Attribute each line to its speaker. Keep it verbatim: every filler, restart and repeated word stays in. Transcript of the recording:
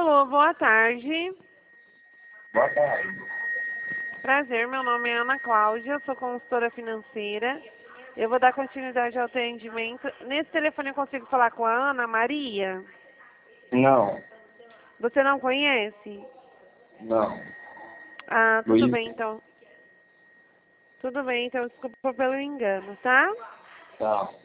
Speaker 1: Alô, boa tarde.
Speaker 2: Boa tarde.
Speaker 1: Prazer, meu nome é Ana Cláudia, eu sou consultora financeira. Eu vou dar continuidade ao atendimento. Nesse telefone eu consigo falar com a Ana Maria?
Speaker 2: Não,
Speaker 1: Você não conhece?
Speaker 2: não.
Speaker 1: Ah, tudo
Speaker 2: Luiz,
Speaker 1: bem então. Tudo bem, então desculpa pelo engano, tá?
Speaker 2: tá.